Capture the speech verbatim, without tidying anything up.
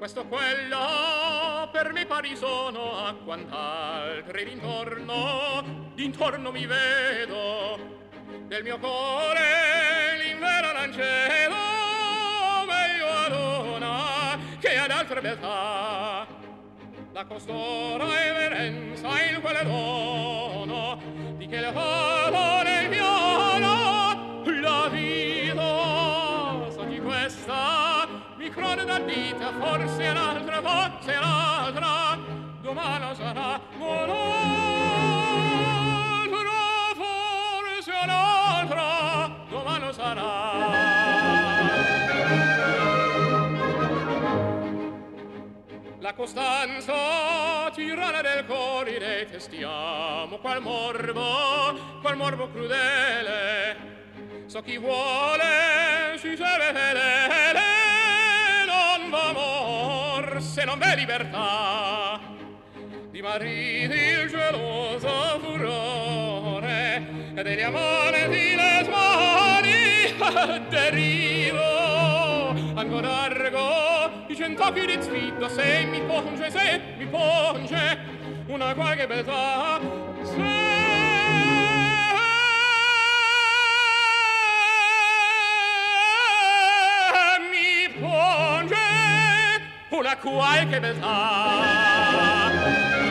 questo o quello per me pari sono a quant'altri d'intorno, d'intorno mi vedo, del mio cuore l'invero l'angelo meglio adona che ad altre beltà la costoro everenza il quale dono di che le falo nel piano la vita so di questa mi crone da dita forse un'altra forse un'altra domani sarà un'altra forse un'altra domani sarà la costanza tirana del cuore detestiamo qual morbo qual morbo crudele so chi vuole si serve fedele non va amor se non v'è libertà di mariti il geloso furore e degli amanti le smani derido ancora argo di cent'occhi di sfido se mi punge se mi punge una qualche beltà se mi punge una qualche beltà